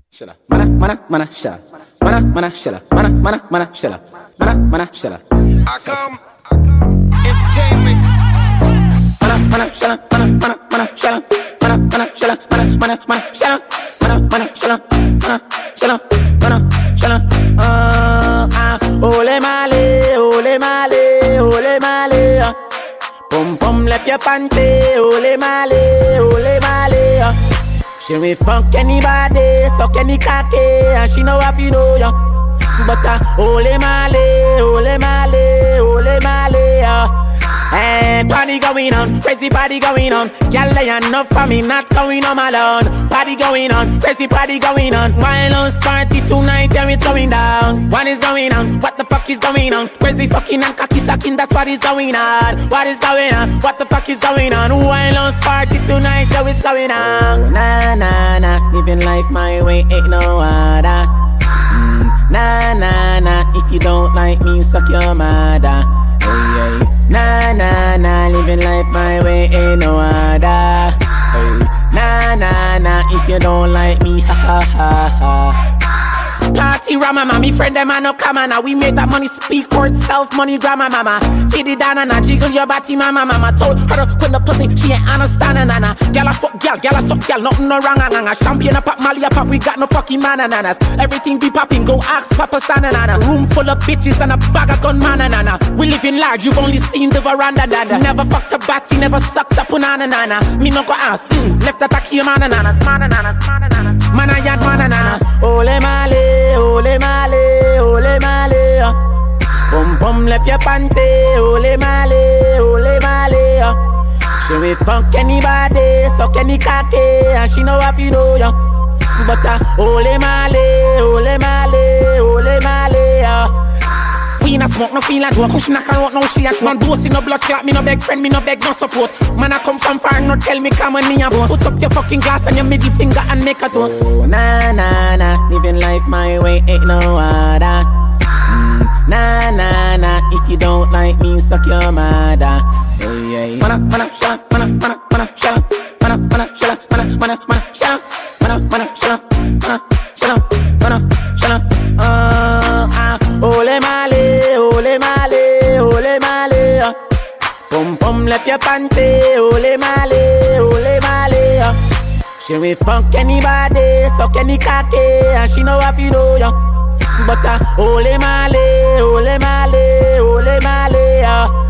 Shella. Mana, shella. Mana, shella. Mana, shella. Mana, shella. I come entertainment. Mana, shella. Mana, shella. Mana, shella. Mana, shella. Mana, shella. Mana, shella. Ole male. Pum, left your panty. Ole male. She will fuck anybody, suck any cocky, and she know what you know, yeah. But ole male, hey, party going on, crazy party going on. Girl, they enough for me, not going home alone. Party going on, crazy party going on. Violence party tonight, yeah, it's going down. What is going on? What the fuck is going on? Crazy fucking and cocky sucking, that's what is going on. What is going on? What the fuck is going on? Violence party tonight, yeah, it's going on. Nah, living life my way, ain't no other. Nah, if you don't like me, suck your mother. Hey. Nah, living life my way, ain't no other. Hey. Nah, if you don't like me, ha. Party rama, me friend them a no come on. We make that money speak for itself, money grandma mama. Feed it down and jiggle your body mama. Told her to quit the pussy, she ain't understand nana. Girl a fuck girl a suck girl, nothing no wrong nana. Champagne a pop, Mali a pop, we got no fucking bananas. Everything be popping, go ask Papa Sana nana. Room full of bitches and a bag of gun man nana. We live in large, you've only seen the veranda nana. Never fucked a batty, never sucked a punana nana. Me no go ask, left a taki mana nana. Man a yad mana nana. Ole male. Pum, left your panty. Ole male. She will fuck anybody, suck any cocky, and she know what you know, yeah. But ole male. We not smoke, no feel like do a cushion, I can't no shit. Man bossy, no blood clot, me no beg friend, me no beg no support. Man I come from far, no tell me come on me a boss. Put up your fucking glass and your middle finger and make a toast. Nah, living life my way, ain't no other. Nah, if you don't like me, suck your mother. Hey. Mana, shella. Mana, shella. Ole male. Pum, left your panty. Ole male. She will fuck anybody, suck any cocky, and she know what you know, yeah. But ole male.